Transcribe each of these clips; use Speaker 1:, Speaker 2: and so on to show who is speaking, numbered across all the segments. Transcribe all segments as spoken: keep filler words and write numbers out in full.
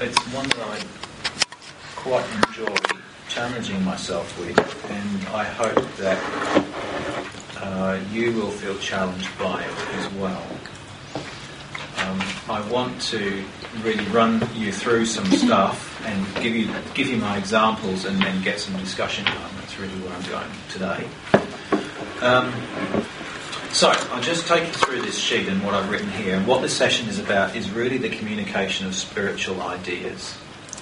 Speaker 1: it's one that I quite enjoy challenging myself with, and I hope that uh, you will feel challenged by it as well. Um, I want to really run you through some stuff and give you give you my examples, and then get some discussion going. That's really where I'm going today. Um, so I'll just take you through this sheet and what I've written here. And what this session is about is really the communication of spiritual ideas.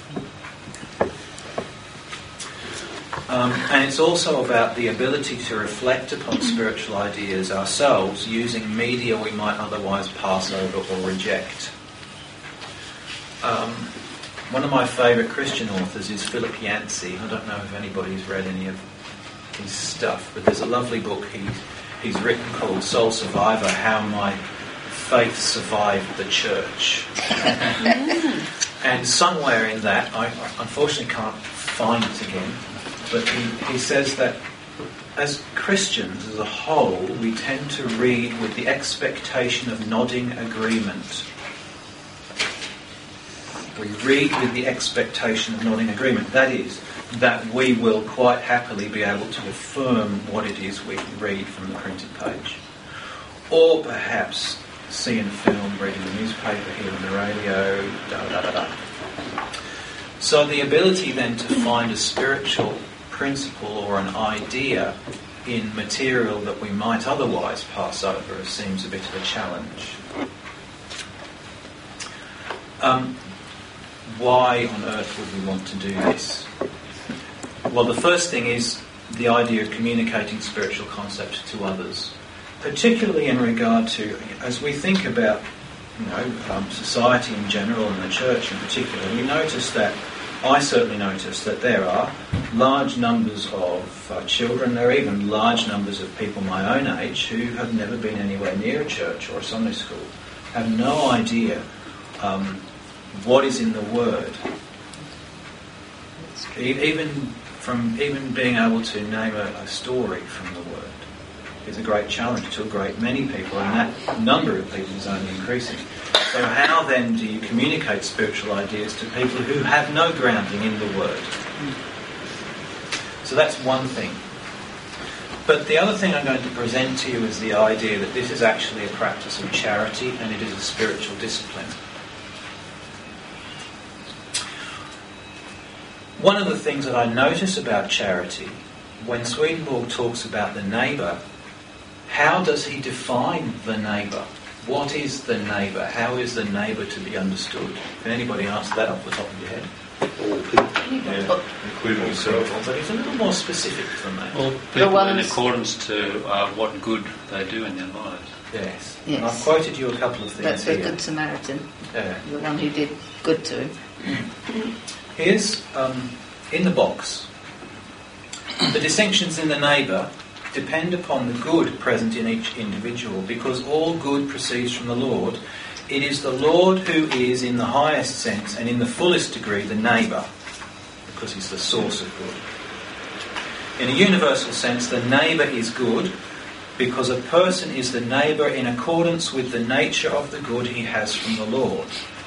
Speaker 1: Um, and it's also about the ability to reflect upon spiritual ideas ourselves using media we might otherwise pass over or reject. Um, one of my favourite Christian authors is Philip Yancey. I don't know if anybody's read any of his stuff, but there's a lovely book he, he's written called Soul Survivor, How My Faith Survived the Church. And somewhere in that, I unfortunately can't find it again, but he, he says that as Christians as a whole, we tend to read with the expectation of nodding agreement. We read with the expectation of nodding agreement. That is, that we will quite happily be able to affirm what it is we read from the printed page. Or perhaps see in a film, read in the newspaper, hear on the radio, da da da da. So the ability then to find a spiritual principle or an idea in material that we might otherwise pass over seems a bit of a challenge. Um, why on earth would we want to do this? Well, the first thing is the idea of communicating spiritual concepts to others, particularly in regard to, as we think about, you know, um, society in general and the church in particular, we notice that I certainly notice that there are large numbers of uh, children, there are even large numbers of people my own age who have never been anywhere near a church or a Sunday school, have no idea um, what is in the Word. E- even from even being able to name a, a story from the Word is a great challenge to a great many people, and that number of people is only increasing. So how then do you communicate spiritual ideas to people who have no grounding in the Word? So that's one thing. But the other thing I'm going to present to you is the idea that this is actually a practice of charity and it is a spiritual discipline. One of the things that I notice about charity, when Swedenborg talks about the neighbour, how does he define the neighbour? What is the neighbour? How is the neighbour to be understood? Can anybody answer that off the top of your head?
Speaker 2: All people, yeah, including yourself.
Speaker 1: But it's a little more specific than that.
Speaker 3: All people in accordance to uh, what good they do in their lives.
Speaker 1: Yes.
Speaker 4: Yes.
Speaker 1: And I've quoted you a couple of things
Speaker 4: That's the
Speaker 1: here.
Speaker 4: Good Samaritan,
Speaker 1: Yeah.
Speaker 4: the one who did good to him.
Speaker 1: Here's, um, in the box, the distinctions in the neighbour depend upon the good present in each individual, because all good proceeds from the Lord. It is the Lord who is, in the highest sense and in the fullest degree, the neighbour, because he's the source of good. In a universal sense, the neighbour is good because a person is the neighbour in accordance with the nature of the good he has from the Lord.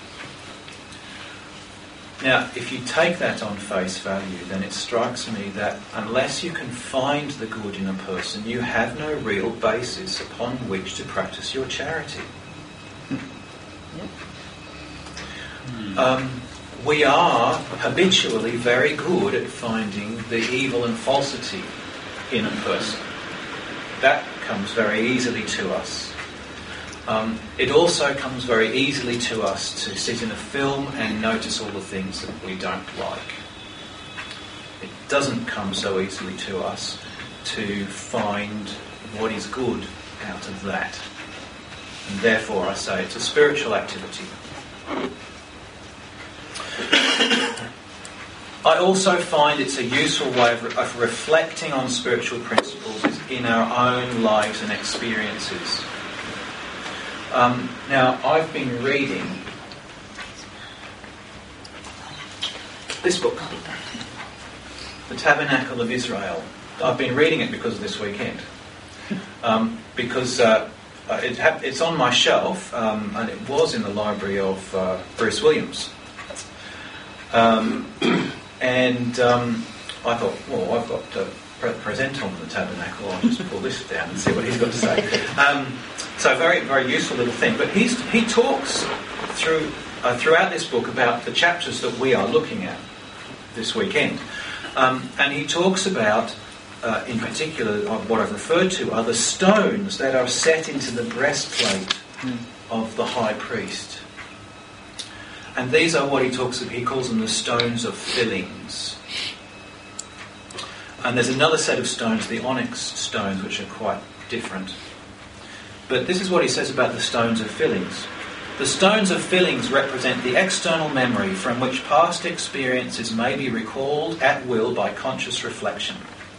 Speaker 1: Now, if you take that on face value, then it strikes me that unless you can find the good in a person, you have no real basis upon which to practice your charity. Um, we are habitually very good at finding the evil and falsity in a person. That comes very easily to us. Um, it also comes very easily to us to sit in a film and notice all the things that we don't like. It doesn't come so easily to us to find what is good out of that. And therefore I say it's a spiritual activity. I also find it's a useful way of, re- of reflecting on spiritual principles in our own lives and experiences. Um, now, I've been reading this book, The Tabernacle of Israel. I've been reading it because of this weekend. Um, because uh, it ha- it's on my shelf, um, and it was in the library of uh, Bruce Williams. Um, and um, I thought, well, I've got to pre- present on the tabernacle. I'll just pull this down and see what he's got to say. Um, so very, very useful little thing. But he's, he talks through uh, throughout this book about the chapters that we are looking at this weekend. Um, and he talks about, uh, in particular, what I've referred to are the stones that are set into the breastplate mm. of the high priest. And these are what he talks of, he calls them the stones of fillings. And there's another set of stones, the onyx stones, which are quite different. But this is what he says about the stones of fillings. The stones of fillings represent the external memory from which past experiences may be recalled at will by conscious reflection.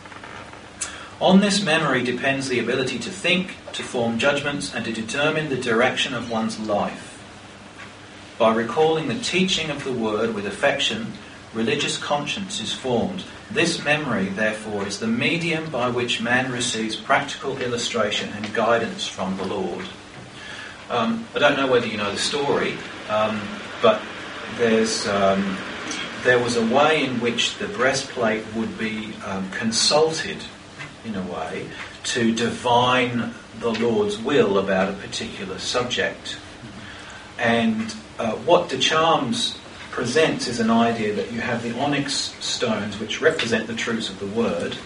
Speaker 1: On this memory depends the ability to think, to form judgments, and to determine the direction of one's life. By recalling the teaching of the word with affection, religious conscience is formed. This memory, therefore, is the medium by which man receives practical illustration and guidance from the Lord. Um, I don't know whether you know the story, um, but there's um, there was a way in which the breastplate would be um, consulted, in a way, to divine the Lord's will about a particular subject. And uh, what De Charmes presents is an idea that you have the onyx stones, which represent the truths of the Word,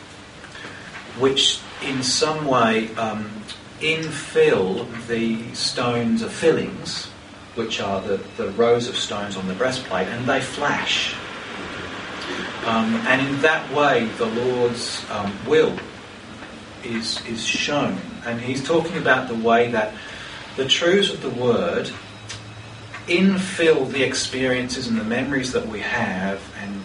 Speaker 1: which in some way um, infill the stones of fillings, which are the, the rows of stones on the breastplate, and they flash. Um, and in that way, the Lord's um, will is is shown. And he's talking about the way that the truths of the Word infill the experiences and the memories that we have, and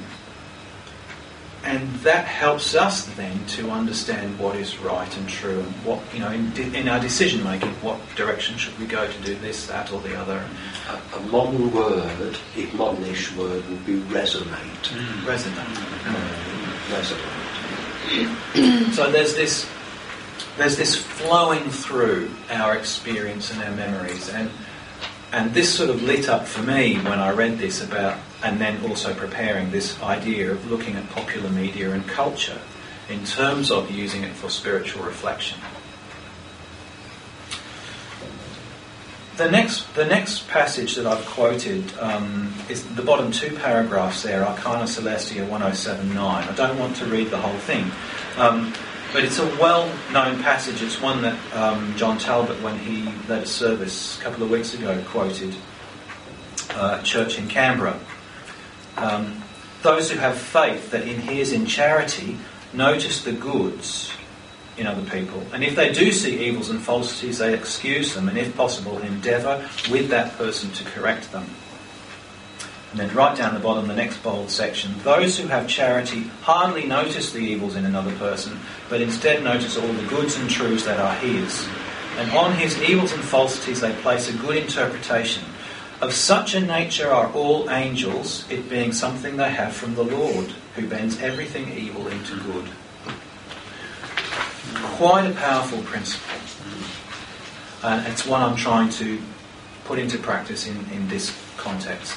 Speaker 1: and that helps us then to understand what is right and true, and what, you know, in, in our decision making, what direction should we go to do this, that, or the other.
Speaker 5: A, a modern word, a modernish word, would be resonate.
Speaker 1: Mm. Resonate.
Speaker 5: Mm. Resonate.
Speaker 1: So there's this, there's this flowing through our experience and our memories, and and this sort of lit up for me when I read this about, and then also preparing this idea of looking at popular media and culture in terms of using it for spiritual reflection. The next, the next passage that I've quoted um, is the bottom two paragraphs there, Arcana Celestia one oh seven nine. I don't want to read the whole thing, um, but it's a well-known passage. It's one that um, John Talbot, when he led a service a couple of weeks ago, quoted uh, at church in Canberra. Um, Those who have faith that inheres in charity notice the goods in other people, and if they do see evils and falsities, they excuse them, and if possible, endeavour with that person to correct them. And then right down the bottom, the next bold section, those who have charity hardly notice the evils in another person, but instead notice all the goods and truths that are his. And on his evils and falsities they place a good interpretation. Of such a nature are all angels, it being something they have from the Lord, who bends everything evil into good. Quite a powerful principle. And it's one I'm trying to put into practice in, in this context.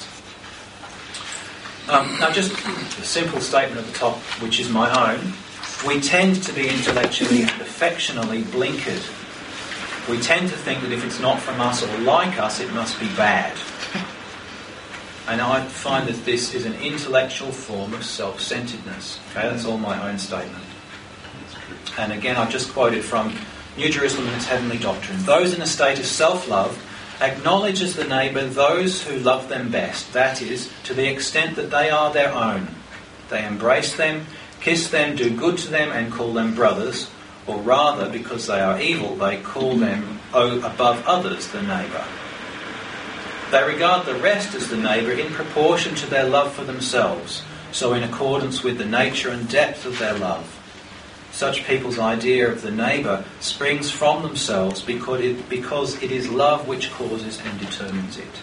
Speaker 1: Um, now, just a simple statement at the top, which is my own. We tend to be intellectually and affectionately blinkered. We tend to think that if it's not from us or like us, it must be bad. And I find that this is an intellectual form of self-centeredness. Okay, that's all my own statement. And again, I've just quoted from New Jerusalem and its Heavenly Doctrine. Those in a state of self-love acknowledge as the neighbour those who love them best, that is, to the extent that they are their own. They embrace them, kiss them, do good to them, and call them brothers, or rather, because they are evil, they call them oh, above others the neighbour. They regard the rest as the neighbour in proportion to their love for themselves, so in accordance with the nature and depth of their love. Such people's idea of the neighbour springs from themselves because it, because it is love which causes and determines it.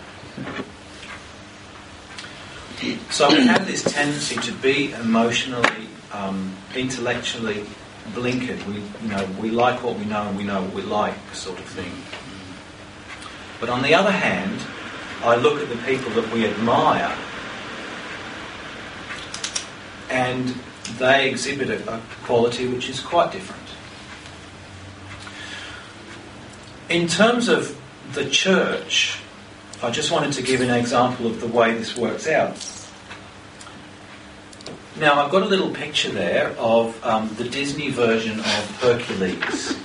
Speaker 1: So we have this tendency to be emotionally, um, intellectually blinkered. We, you know, we like what we know and we know what we like, sort of thing. But on the other hand, I look at the people that we admire and they exhibit a, a quality which is quite different. In terms of the church, I just wanted to give an example of the way this works out. Now, I've got a little picture there of um, the Disney version of Hercules.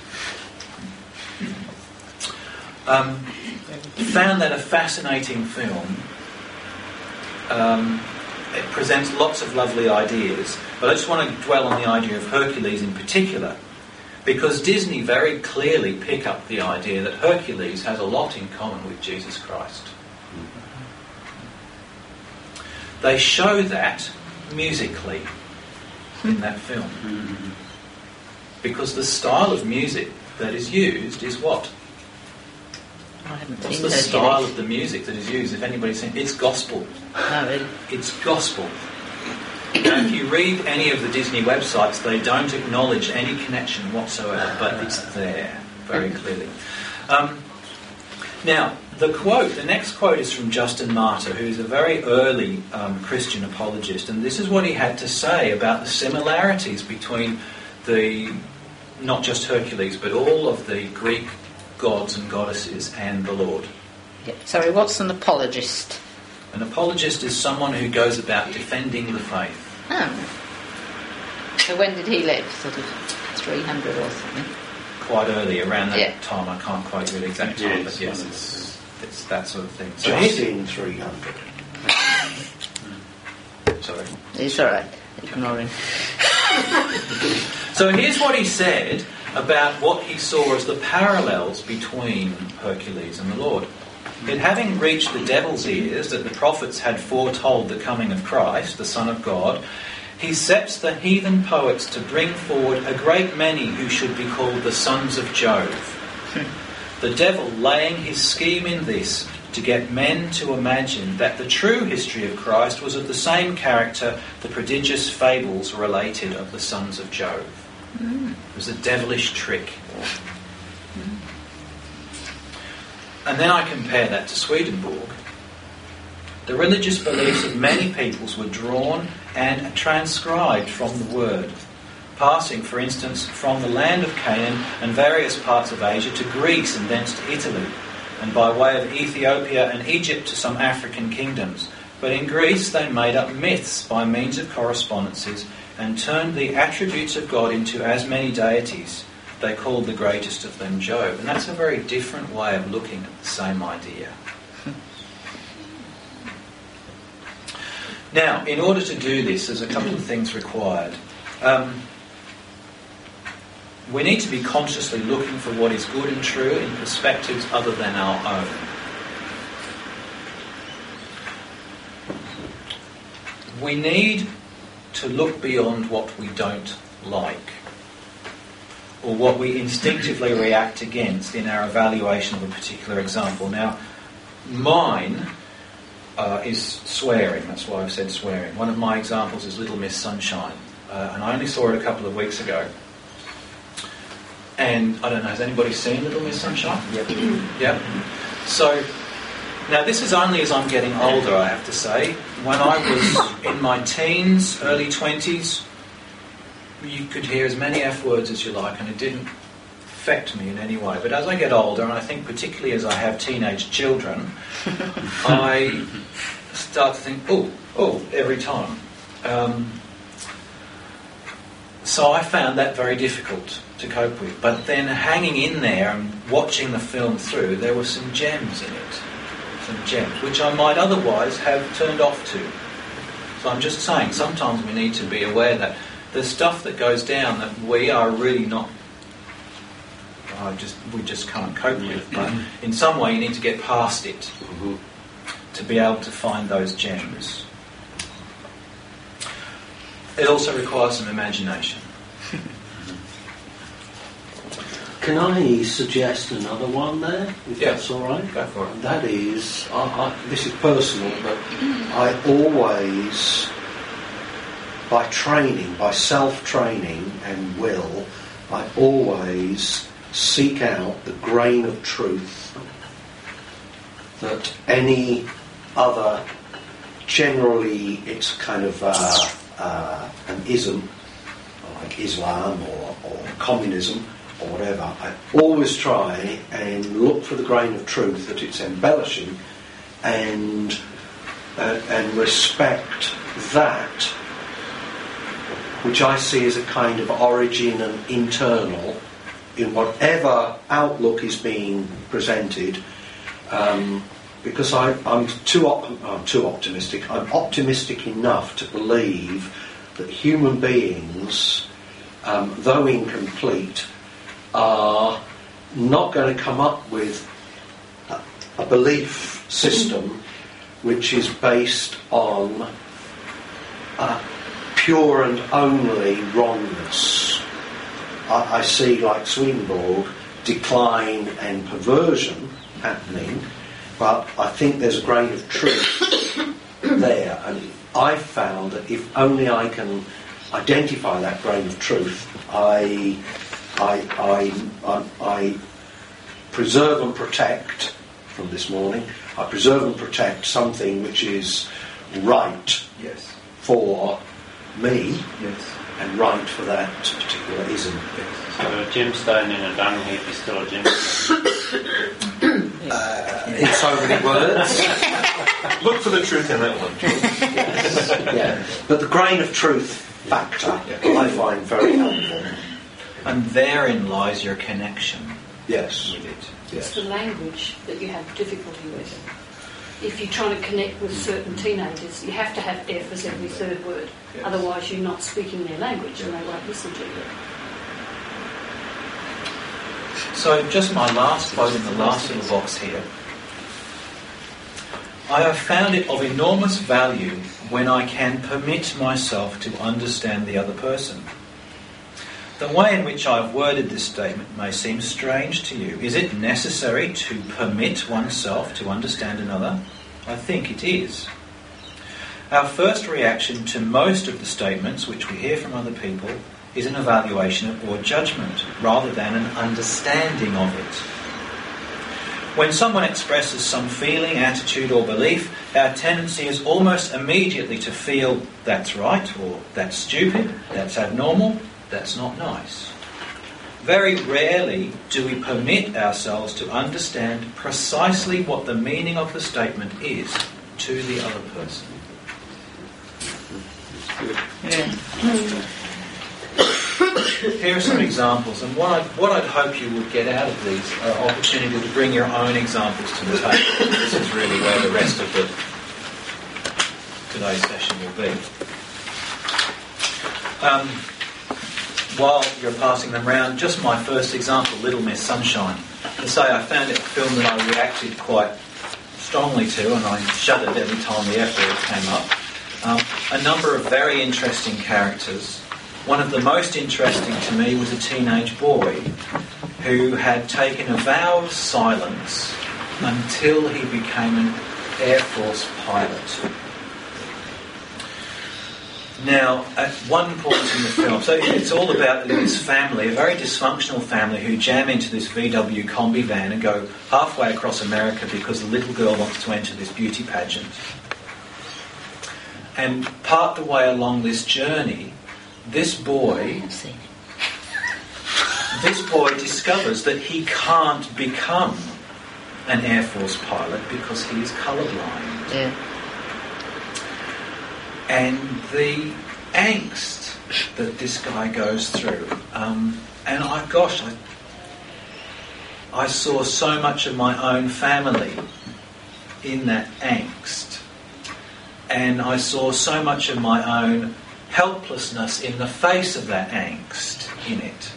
Speaker 1: Um, found that a fascinating film. Um, it presents lots of lovely ideas, but I just want to dwell on the idea of Hercules in particular, because Disney very clearly pick up the idea that Hercules has a lot in common with Jesus Christ. They show that musically in that film. Because the style of music that is used is what?
Speaker 4: I haven't
Speaker 1: What's
Speaker 4: seen
Speaker 1: the
Speaker 4: Hercules.
Speaker 1: style of the music that is used? If anybody's seen, it's gospel.
Speaker 4: No, really.
Speaker 1: It's gospel. Now, if you read any of the Disney websites, they don't acknowledge any connection whatsoever, but it's there very clearly. Um, now, the quote, the next quote is from Justin Martyr, who is a very early um, Christian apologist, and this is what he had to say about the similarities between the, not just Hercules, but all of the Greek gods and goddesses and the Lord.
Speaker 4: Yeah. Sorry, what's an apologist?
Speaker 1: An apologist is someone who goes about defending the faith.
Speaker 4: Oh. So when did he live? Sort of three hundred or something?
Speaker 1: Quite early, around that
Speaker 4: Yeah.
Speaker 1: time. I can't quite read the exact time,
Speaker 2: Yeah,
Speaker 1: but
Speaker 2: it's
Speaker 1: yes,
Speaker 2: one of
Speaker 1: it's, it's that sort of thing. So
Speaker 5: Just
Speaker 1: here's,
Speaker 5: in three hundred.
Speaker 1: sorry.
Speaker 4: It's all right. Ignoring.
Speaker 1: So here's what he said about what he saw as the parallels between Hercules and the Lord. It having reached the devil's ears that the prophets had foretold the coming of Christ, the Son of God, he sets the heathen poets to bring forward a great many who should be called the sons of Jove. The devil laying his scheme in this, to get men to imagine that the true history of Christ was of the same character the prodigious fables related of the sons of Jove.
Speaker 4: Mm.
Speaker 1: It was a devilish trick. And then I compare that to Swedenborg. The religious beliefs of many peoples were drawn and transcribed from the Word, passing, for instance, from the land of Canaan and various parts of Asia to Greece and thence to Italy, and by way of Ethiopia and Egypt to some African kingdoms. But in Greece they made up myths by means of correspondences and turned the attributes of God into as many deities. They called the greatest of them Jove. And that's a very different way of looking at the same idea. Now, in order to do this, there's a couple of things required. Um, we need to be consciously looking for what is good and true in perspectives other than our own. We need to look beyond what we don't like, or what we instinctively react against in our evaluation of a particular example. Now, mine uh, is swearing. That's why I've said swearing. One of my examples is Little Miss Sunshine, uh, and I only saw it a couple of weeks ago. And I don't know, has anybody seen Little Miss Sunshine?
Speaker 5: Yep.
Speaker 1: Yeah. So, now this is only as I'm getting older, I have to say. When I was in my teens, early twenties, you could hear as many F words as you like, and it didn't affect me in any way. But as I get older, and I think particularly as I have teenage children, I start to think, oh, oh, every time. Um, so I found that very difficult to cope with. But then hanging in there and watching the film through, there were some gems in it. Some gems, which I might otherwise have turned off to. So I'm just saying, sometimes we need to be aware that there's stuff that goes down that we are really not, I just we just can't cope with. But in some way you need to get past it
Speaker 5: Mm-hmm.
Speaker 1: to be able to find those gems. It also requires some imagination.
Speaker 5: Can I suggest another one there, if
Speaker 1: Yeah.
Speaker 5: that's all right?
Speaker 1: Go for it.
Speaker 5: And that is, I, I, this is personal, but I always, by training, by self-training and will, I always seek out the grain of truth that any other, generally it's kind of uh, uh, an ism, like Islam or, or communism or whatever, I always try and look for the grain of truth that it's embellishing and uh, and respect that which I see as a kind of origin and internal in whatever outlook is being presented, um, because I, I'm too op- I'm too optimistic. I'm optimistic enough to believe that human beings, um, though incomplete, are not going to come up with a, a belief system which is based on uh, pure and only wrongness. I, I see, like Swedenborg, decline and perversion happening, but I think there's a grain of truth there, and I've found that if only I can identify that grain of truth, I, I, I, I, I preserve and protect, from this morning, I preserve and protect something which is right
Speaker 1: Yes.
Speaker 5: for me
Speaker 1: Yes.
Speaker 5: and right for that particular ism.
Speaker 3: So a gemstone in a dung heap is still a gemstone.
Speaker 5: Uh, in so many words.
Speaker 2: Look for the truth in that one.
Speaker 5: Yes, yeah. But the grain of truth factor I find very helpful.
Speaker 1: And therein lies your connection
Speaker 5: Yes.
Speaker 1: with it.
Speaker 6: It's the language that you have difficulty with. If you're trying to connect with certain teenagers, you have to have F as every third word.
Speaker 1: Yes.
Speaker 6: Otherwise you're not speaking their language and they won't listen to you.
Speaker 1: So just my last quote in the last little box here. I have found it of enormous value when I can permit myself to understand the other person. The way in which I have worded this statement may seem strange to you. Is it necessary to permit oneself to understand another? I think it is. Our first reaction to most of the statements which we hear from other people is an evaluation or judgment, rather than an understanding of it. When someone expresses some feeling, attitude or belief, our tendency is almost immediately to feel that's right, or that's stupid, that's abnormal, that's not nice. Very rarely do we permit ourselves to understand precisely what the meaning of the statement is to the other person.
Speaker 4: Yeah.
Speaker 1: Here are some examples, and what I'd, what I'd hope you would get out of these are opportunity to bring your own examples to the table. This is really where the rest of the today's session will be. Um, while you're passing them round, just my first example, Little Miss Sunshine. To say I found it a film that I reacted quite strongly to, and I shuddered every time the F word came up. Um, a number of very interesting characters. One of the most interesting to me was a teenage boy who had taken a vow of silence until he became an Air Force pilot. Now, at one point in the film, so it's all about this family, a very dysfunctional family who jam into this V W combi van and go halfway across America because the little girl wants to enter this beauty pageant. And part the way along this journey, this boy, this boy discovers that he can't become an Air Force pilot because he is colourblind.
Speaker 4: Yeah.
Speaker 1: And the angst that this guy goes through, um, and I, gosh, I, I saw so much of my own family in that angst, and I saw so much of my own helplessness in the face of that angst in it.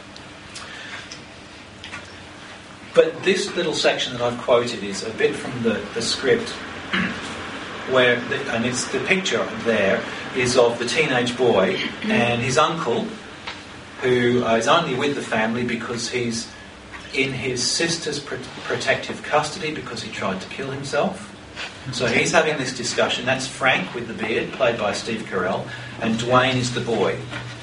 Speaker 1: But this little section that I've quoted is a bit from the, the script where, the, and it's the picture there is of the teenage boy and his uncle, who uh, is only with the family because he's in his sister's pr- protective custody because he tried to kill himself. So he's having this discussion. That's Frank with the beard, played by Steve Carell, and Dwayne is the boy.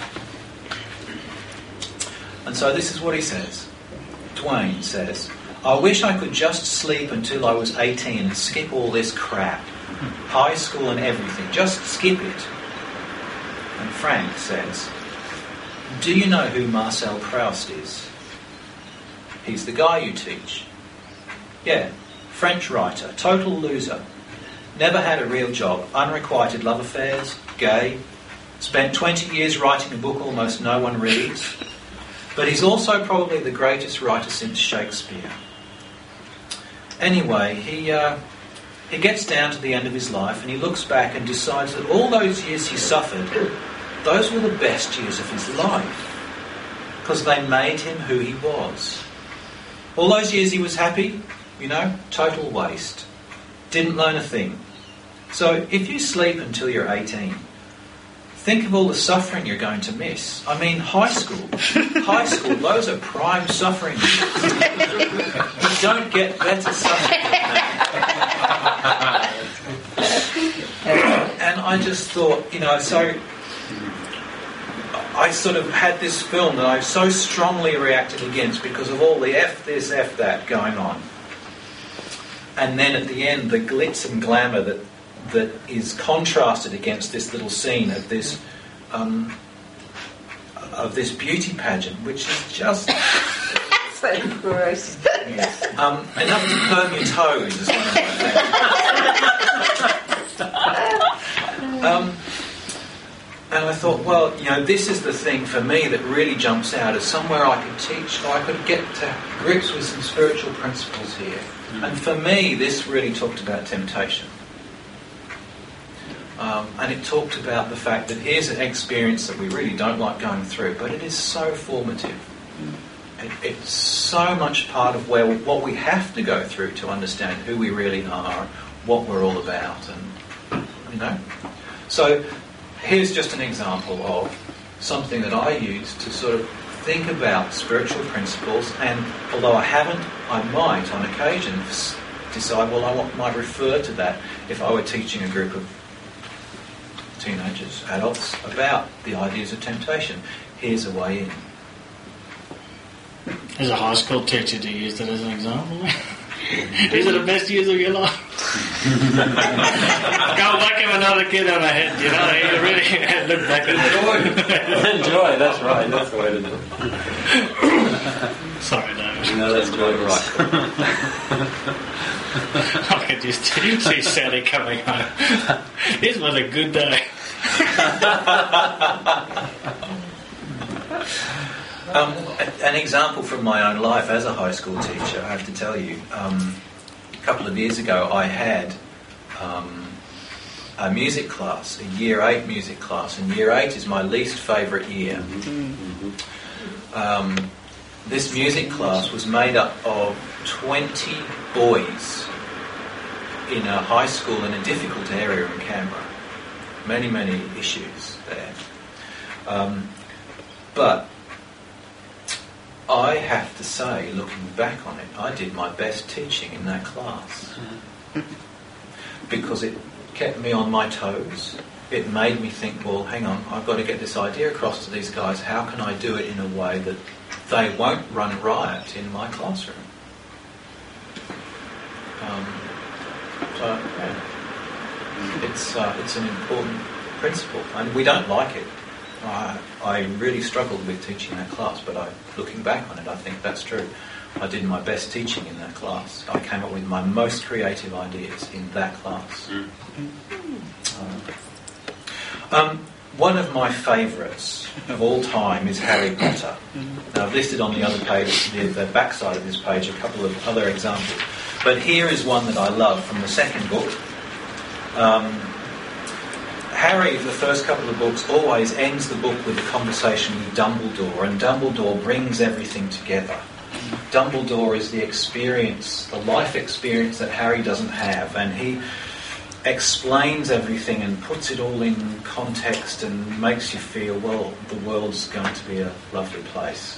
Speaker 1: And so this is what he says. Dwayne says, "I wish I could just sleep until I was eighteen and skip all this crap. High school and everything. Just skip it." And Frank says, "Do you know who Marcel Proust is?" "He's the guy you teach." "Yeah, French writer, total loser. Never had a real job, unrequited love affairs, gay, spent twenty years writing a book almost no one reads. But he's also probably the greatest writer since Shakespeare." Anyway, he uh, he gets down to the end of his life and he looks back and decides that all those years he suffered, those were the best years of his life, because they made him who he was. All those years he was happy, you know, total waste. Didn't learn a thing. So if you sleep until you're eighteen, think of all the suffering you're going to miss. I mean, high school. High school, those are prime suffering years. You don't get better suffering than that. And I just thought, you know, so I sort of had this film that I so strongly reacted against because of all the F this, F that going on. And then at the end, the glitz and glamour that that is contrasted against this little scene of this um, of this beauty pageant, which is just
Speaker 4: So gross.
Speaker 1: yes. um, enough to perm your toes, is one of my favourites. um, and I thought, well, you know, this is the thing for me that really jumps out as somewhere I could teach, or I could get to grips with some spiritual principles here. Mm. And for me, this really talked about temptation. Um, and it talked about the fact that here's an experience that we really don't like going through, but it is so formative. It, it's so much part of where what we have to go through to understand who we really are, what we're all about, and you know. So here's just an example of something that I use to sort of think about spiritual principles. And although I haven't, I might on occasion decide, well, I might refer to that if I were teaching a group of teenagers, adults, about the ideas of temptation. Here's a way in.
Speaker 7: As a high school teacher, do you use that as an example? These are the best years of your life. Go back and another kid on the head, you know, you really look back at
Speaker 3: Enjoy. Enjoy, that's right, that's the way to do it.
Speaker 7: Sorry, David.
Speaker 3: No, that's quite right.
Speaker 7: I could just see Sally coming home. This was a good day.
Speaker 1: Um, an example from my own life as a high school teacher, I have to tell you, um, a couple of years ago I had um, a music class, a year eight music class, and year eight is my least favourite year. Um, this music class was made up of twenty boys in a high school in a difficult area in Canberra. Many, many issues there. Um, but I have to say, looking back on it, I did my best teaching in that class. Because it kept me on my toes. It made me think, well, hang on, I've got to get this idea across to these guys. How can I do it in a way that they won't run riot in my classroom? Um, so, yeah. It's, uh, it's an important principle, and we don't like it. I, I really struggled with teaching that class, but I, looking back on it, I think that's true. I did my best teaching in that class. I came up with my most creative ideas in that class. Uh, um, one of my favourites of all time is Harry Potter. Now, I've listed on the other page, the, the back side of this page, a couple of other examples. But here is one that I love from the second book. Um, Harry, for the first couple of books, always ends the book with a conversation with Dumbledore, and Dumbledore brings everything together. Dumbledore is the experience, the life experience that Harry doesn't have, and he explains everything and puts it all in context and makes you feel, well, the world's going to be a lovely place.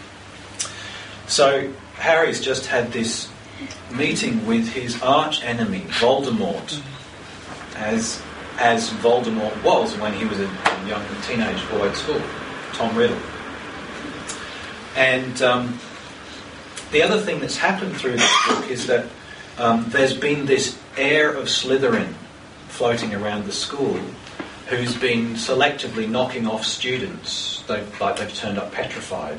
Speaker 1: So Harry's just had this meeting with his arch enemy, Voldemort, as as Voldemort was when he was a young teenage boy at school, Tom Riddle. And um, the other thing that's happened through this book is that um, there's been this air of Slytherin floating around the school, who's been selectively knocking off students. They've, like they've turned up petrified.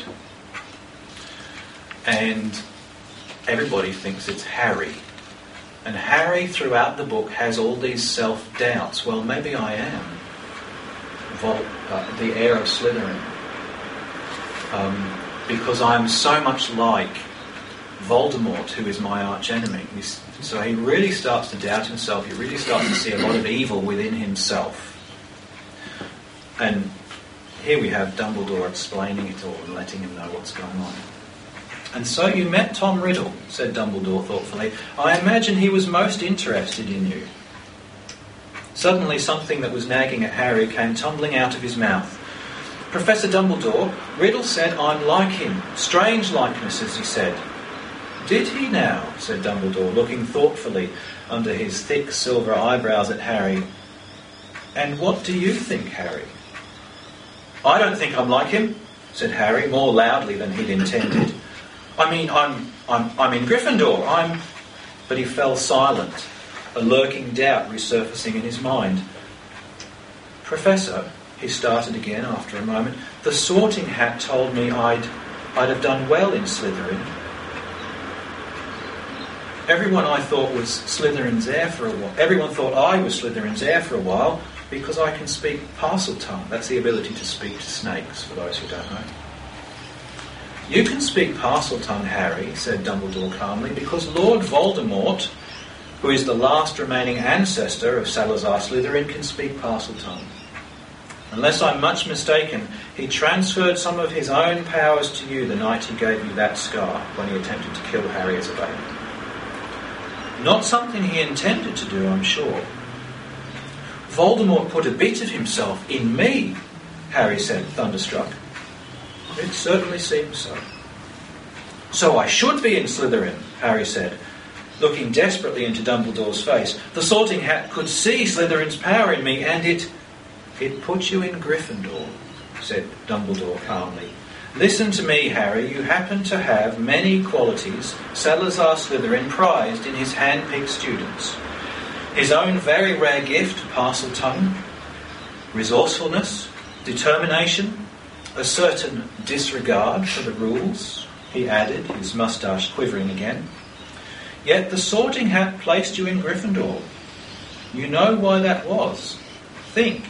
Speaker 1: And everybody thinks it's Harry. And Harry, throughout the book, has all these self-doubts. Well, maybe I am Vol- uh, the heir of Slytherin. Um, because I'm so much like Voldemort, who is my archenemy. He's, so he really starts to doubt himself. He really starts to see a lot of evil within himself. And here we have Dumbledore explaining it all and letting him know what's going on. And so you met Tom Riddle, said Dumbledore thoughtfully. I imagine he was most interested in you. Suddenly something that was nagging at Harry came tumbling out of his mouth. Professor Dumbledore, Riddle said I'm like him. Strange likenesses, he said. Did he now? Said Dumbledore, looking thoughtfully under his thick silver eyebrows at Harry. And what do you think, Harry? I don't think I'm like him, said Harry, more loudly than he'd intended. I mean, I'm, I'm, I'm in Gryffindor, I'm... But he fell silent, a lurking doubt resurfacing in his mind. Professor, he started again after a moment, the Sorting Hat told me I'd, I'd have done well in Slytherin. Everyone I thought was Slytherin's heir for a while. Everyone thought I was Slytherin's heir for a while because I can speak Parseltongue. That's the ability to speak to snakes, for those who don't know. You can speak Parseltongue, Harry, said Dumbledore calmly, because Lord Voldemort, who is the last remaining ancestor of Salazar Slytherin, can speak Parseltongue. Unless I'm much mistaken, he transferred some of his own powers to you the night he gave you that scar when he attempted to kill Harry as a baby. Not something he intended to do, I'm sure. Voldemort put a bit of himself in me, Harry said, thunderstruck. It certainly seems so. So I should be in Slytherin, Harry said, looking desperately into Dumbledore's face. The Sorting Hat could see Slytherin's power in me, and it... It put you in Gryffindor, said Dumbledore calmly. Listen to me, Harry. You happen to have many qualities Salazar Slytherin prized in his hand-picked students. His own very rare gift, Parseltongue, resourcefulness, determination, a certain disregard for the rules, he added, his moustache quivering again. Yet the Sorting Hat placed you in Gryffindor. You know why that was. Think.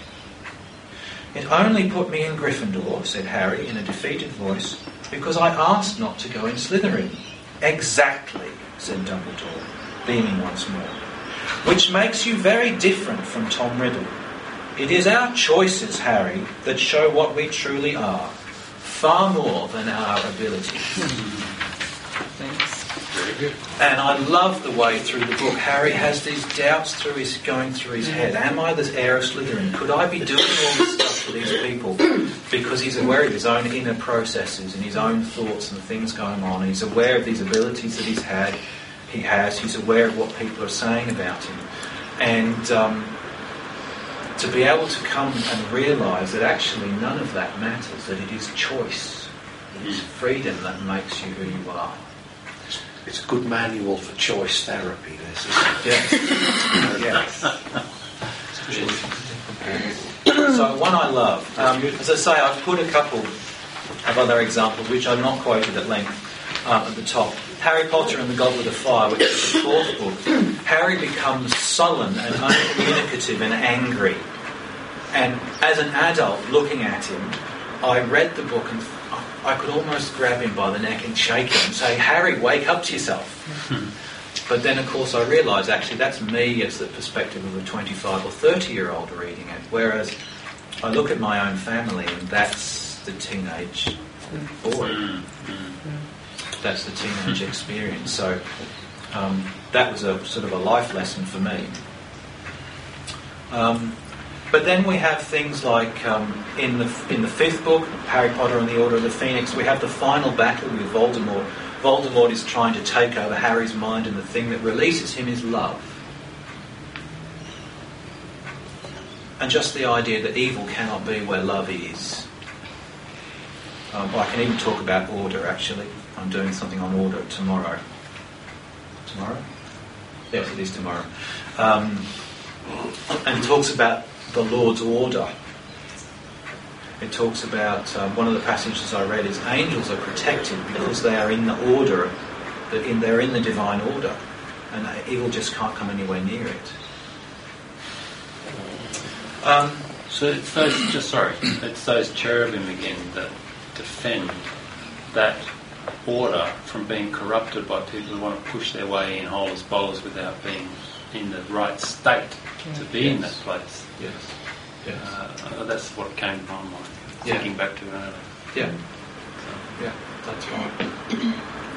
Speaker 1: It only put me in Gryffindor, said Harry in a defeated voice, because I asked not to go in Slytherin. Exactly, said Dumbledore, beaming once more. Which makes you very different from Tom Riddle. It is our choices, Harry, that show what we truly are, far more than our ability.
Speaker 4: Thanks.
Speaker 7: Very good.
Speaker 1: And I love the way through the book Harry has these doubts through his going through his head. Am I the heir of Slytherin? Could I be doing all this stuff for these people? Because he's aware of his own inner processes and his own thoughts and things going on. And he's aware of these abilities that he's had. He has. He's aware of what people are saying about him. And um, to be able to come and realise that actually none of that matters, that it is choice, it is freedom that makes you who you are.
Speaker 5: It's a good manual for choice therapy, this, isn't it?
Speaker 1: Yes. Yes. So one I love. Um, as I say, I've put a couple of other examples, which are not quoted at length um, at the top. Harry Potter and the Goblet of Fire, which is the fourth book. Harry becomes sullen and uncommunicative and angry. And as an adult looking at him, I read the book and I could almost grab him by the neck and shake him and say, Harry, wake up to yourself. But then, of course, I realised actually that's me as the perspective of a twenty-five or thirty-year-old reading it. Whereas I look at my own family and that's the teenage boy. That's the teenage experience. So um, that was a sort of a life lesson for me. Um, But then we have things like um, in the in the fifth book, Harry Potter and the Order of the Phoenix, we have the final battle with Voldemort. Voldemort is trying to take over Harry's mind, and the thing that releases him is love. And just the idea that evil cannot be where love is. Um, I can even talk about order, actually. I'm doing something on order tomorrow. Tomorrow? Yes, it is tomorrow. Um, and it talks about the Lord's order. It talks about, um, one of the passages I read is angels are protected because they are in the order, that in, they're in the divine order, and evil just can't come anywhere near it. Um,
Speaker 3: So it's those, just sorry, it's those cherubim again that defend that order from being corrupted by people who want to push their way in whole as bowlers without being in the right state to be in that place.
Speaker 1: yes. Yes.
Speaker 3: Uh, that's what came to my mind,
Speaker 1: Yeah.
Speaker 3: thinking back to earlier.
Speaker 1: Yeah. Yeah, that's right.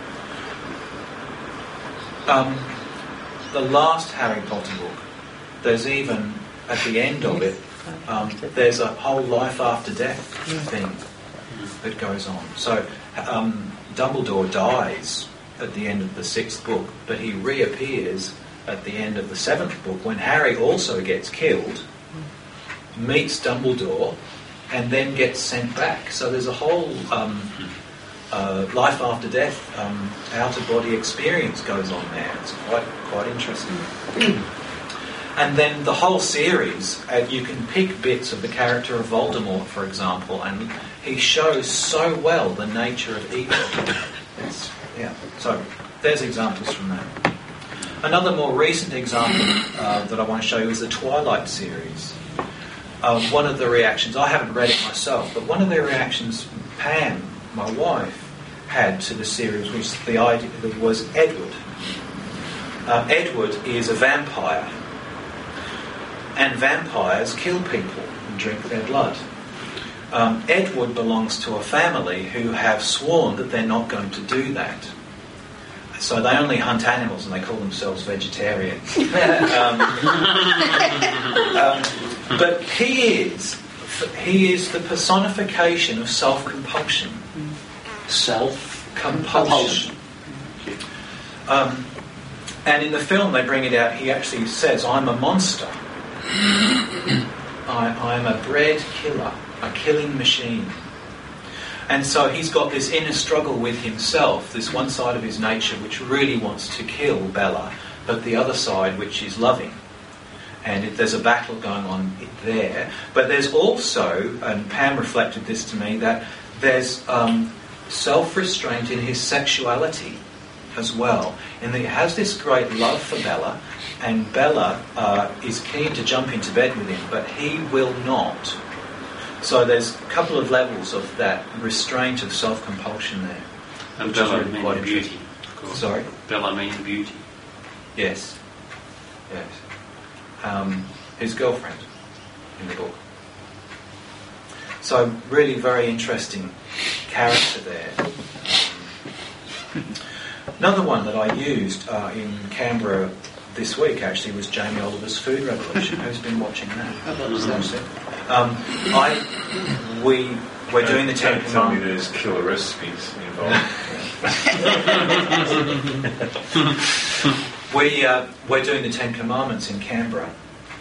Speaker 1: Um, the last Harry Potter book, there's even, at the end of it, um, there's a whole life after death thing that goes on. So um, Dumbledore dies at the end of the sixth book, but he reappears at the end of the seventh book when Harry also gets killed, meets Dumbledore, and then gets sent back. So there's a whole um, uh, life after death, um, out-of-body experience goes on there. It's quite quite interesting. And then the whole series, uh, you can pick bits of the character of Voldemort, for example, and he shows so well the nature of evil. It's, yeah. So there's examples from that. Another more recent example uh, that I want to show you is the Twilight series. Uh, one of the reactions, I haven't read it myself, but one of the reactions Pam, my wife, had to the series was the idea was Edward. Uh, Edward is a vampire, and vampires kill people and drink their blood. Um, Edward belongs to a family who have sworn that they're not going to do that. So they only hunt animals and they call themselves vegetarians. um, um, but he is, he is the personification of self-compulsion. Self-compulsion. Um, and in the film they bring it out, he actually says, I'm a monster. I, I'm a bred killer, a killing machine. And so he's got this inner struggle with himself, this one side of his nature which really wants to kill Bella, but the other side which is loving. And it, there's a battle going on there. But there's also, and Pam reflected this to me, that there's um, self-restraint in his sexuality as well. And that he has this great love for Bella, and Bella uh, is keen to jump into bed with him, but he will not. So there's a couple of levels of that restraint of self-compulsion there.
Speaker 3: And Bella means beauty, of course.
Speaker 1: Sorry?
Speaker 3: Bella means beauty.
Speaker 1: Yes. Yes. Um, his girlfriend in the book. So really very interesting character there. Um, another one that I used uh, in Canberra this week actually was Jamie Oliver's Food Revolution. Who's been watching that? Um, I, we, we're doing the Ten
Speaker 2: Don't tell me
Speaker 1: Commandments.
Speaker 2: there's killer recipes involved.
Speaker 1: we, uh, we're doing the Ten Commandments in Canberra.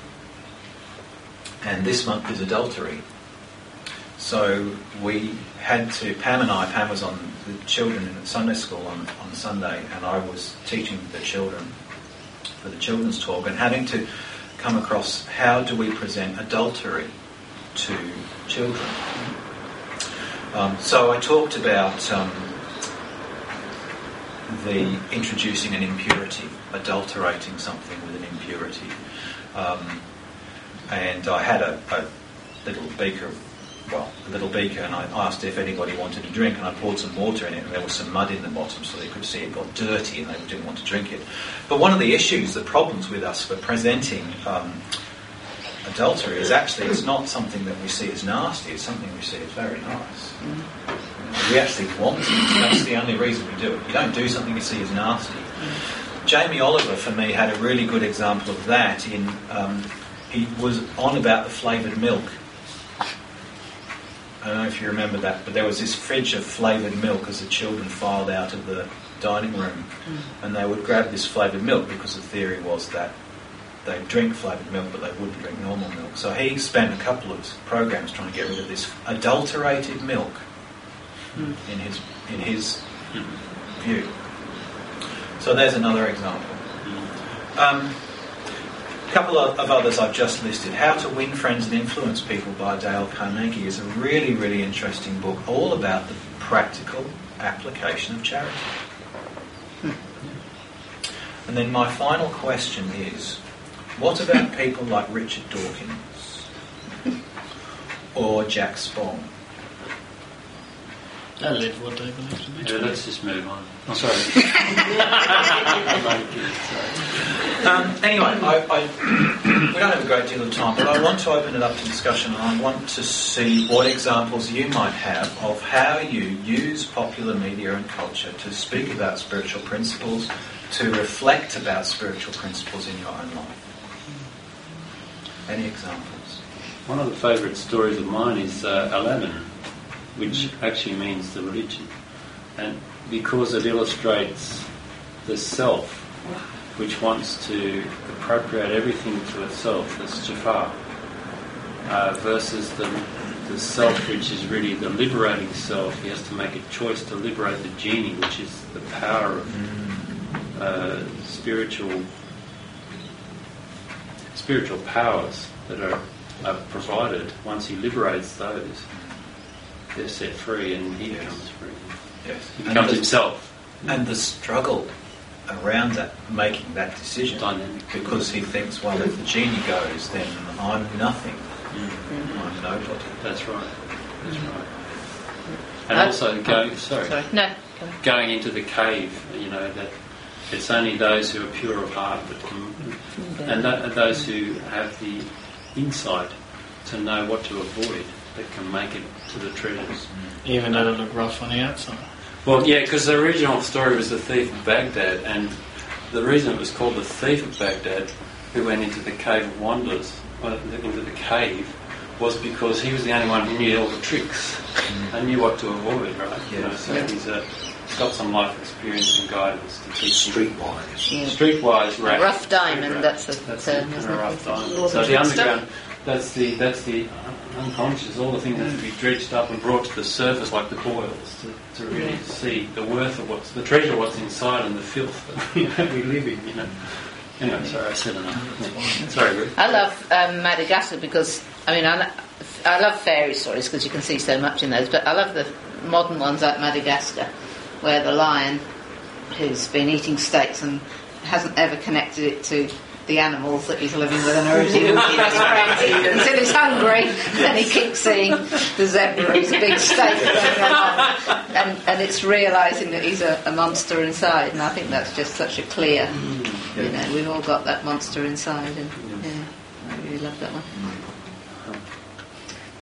Speaker 1: And this month is adultery. So we had to, Pam and I, Pam was on the children in Sunday school on, on Sunday, and I was teaching the children for the children's talk, and having to come across how do we present adultery to children. Um, so I talked about um, the introducing an impurity, adulterating something with an impurity. Um, and I had a, a little beaker, well, a little beaker, and I asked if anybody wanted to drink, and I poured some water in it, and there was some mud in the bottom, so they could see it got dirty, and they didn't want to drink it. But one of the issues, the problems with us for presenting um, adultery is actually it's not something that we see as nasty, it's something we see as very nice. Mm. We actually want it. That's the only reason we do it. You don't do something you see as nasty. Mm. Jamie Oliver, for me, had a really good example of that in... Um, he was on about the flavoured milk. I don't know if you remember that, but there was this fridge of flavoured milk as the children filed out of the dining room, mm. and they would grab this flavoured milk because the theory was that they'd drink flavoured milk but they wouldn't drink normal milk. So he spent a couple of programs trying to get rid of this adulterated milk mm. in his in his mm. view. So there's another example. Um, A couple of, of others I've just listed. How to Win Friends and Influence People by Dale Carnegie is a really, really interesting book, all about the practical application of charity. And then my final question is, what about people like Richard Dawkins or Jack Spong?
Speaker 7: They live what they believe to be
Speaker 3: Yeah,
Speaker 7: true.
Speaker 3: let's just move on. Oh, sorry.
Speaker 1: Um, anyway, I, I, we don't have a great deal of time, but I want to open it up to discussion, and I want to see what examples you might have of how you use popular media and culture to speak about spiritual principles, to reflect about spiritual principles in your own life. Any examples?
Speaker 3: One of the favourite stories of mine is uh, Aladdin, which actually means the religion. And because it illustrates the self, which wants to appropriate everything to itself, that's Jafar, uh, versus the, the self, which is really the liberating self. He has to make a choice to liberate the genie, which is the power of uh, spiritual spiritual powers that are, are provided. Once he liberates those, they're set free, and he
Speaker 1: Yes.
Speaker 3: becomes free.
Speaker 1: Yes.
Speaker 3: He becomes himself.
Speaker 1: And the struggle around that, making that decision,
Speaker 3: Dynamic.
Speaker 1: because he thinks, well, if the genie goes, then I'm nothing.
Speaker 3: Mm.
Speaker 1: I'm nobody.
Speaker 3: That's right. That's right. And
Speaker 4: Uh,
Speaker 3: also going, sorry,
Speaker 4: Sorry. No. Go on.
Speaker 3: going into the cave. You know that it's only those who are pure of heart that can, and th- those who have the insight to know what to avoid that can make it to the treasures.
Speaker 7: Even though they look rough on the outside.
Speaker 3: Well, yeah, because the original story was the thief of Baghdad, and the reason it was called the thief of Baghdad, who went into the cave of wonders, uh, into the cave, was because he was the only one who knew all the tricks and knew what to avoid, right? You know,
Speaker 1: Yes.
Speaker 3: so he's, uh, he's got some life experience and guidance to teach him.
Speaker 5: Streetwise.
Speaker 4: Yeah.
Speaker 3: Streetwise,
Speaker 4: A
Speaker 3: rat.
Speaker 4: rough diamond,
Speaker 3: Street
Speaker 4: that's the
Speaker 3: That's
Speaker 4: term,
Speaker 3: it,
Speaker 4: isn't
Speaker 3: a
Speaker 4: it?
Speaker 3: rough diamond.
Speaker 6: All
Speaker 3: So
Speaker 6: the
Speaker 3: the
Speaker 6: good stuff.
Speaker 3: underground, that's the that's the unconscious. All the things have to be dredged up and brought to the surface like the boils to, to really
Speaker 4: Yeah.
Speaker 3: see the worth of what's the treasure, what's inside, and the filth that we live in. You know. Anyway, sorry, I said enough. Yeah. Sorry, Ruth.
Speaker 4: I love um, Madagascar because, I mean, I, I love fairy stories because you can see so much in those, but I love the modern ones like Madagascar, where the lion who's been eating steaks and hasn't ever connected it to the animals that he's living with and already until he's hungry, then he keeps seeing the zebra as a big steak going along, and, and it's realising that he's a, a monster inside, and I think that's just such a clear, you know, we've all got that monster inside, and yeah, I really love that one.